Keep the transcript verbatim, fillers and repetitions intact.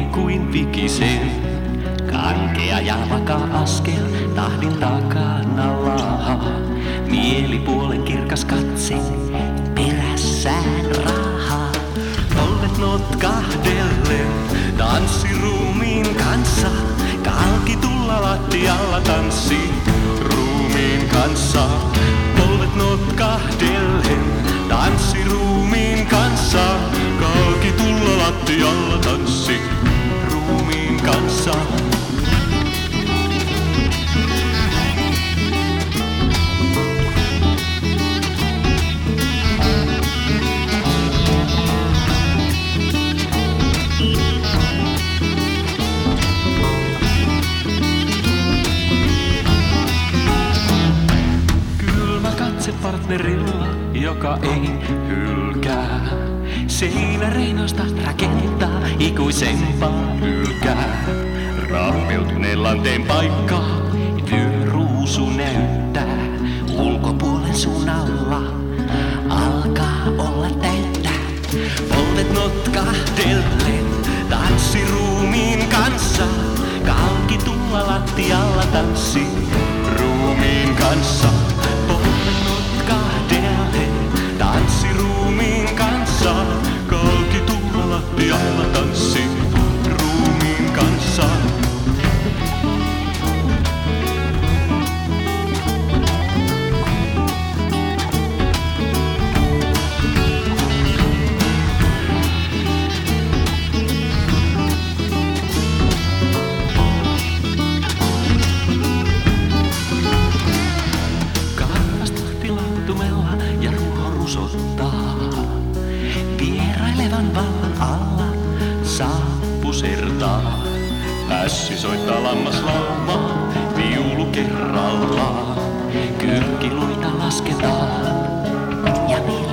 niin kuin vikisen. Kankea ja vakaa askel tahdin takana laahaa. Mielipuolen kirkas katse perässään rahaa. Polvet notkahdellen tanssiruumiin kanssa. Kalki tulla lattialla tanssi ruumiin kanssa. Polvet notkahdellen tanssiruumiin kanssa. Kalki tulla lattialla tanssi ruumiin kanssa. Partnerilla, joka ei hylkää. Seinäreinoista rakentaa ikuisempaa hylkää. Rammeutuneen lanteen paikkaa vyöruusu näyttää. Ulkopuolen suunnalla alkaa olla täyttä. Polvet notkahdellen tanssiruumiin kanssa. Kalki tulla lattialla tanssi ruumiin kanssa. Tanssiruumiin kanssa, kalki tulla lattialla tanssi ruumiin kanssa. Karvastahtilautumella ja ruoho rusottaa. Vierailevan vallan alla saa pusertaa. Ässi soittaa lammaslaumaa, viulu kerrallaan. Kylkiluita lasketaan ja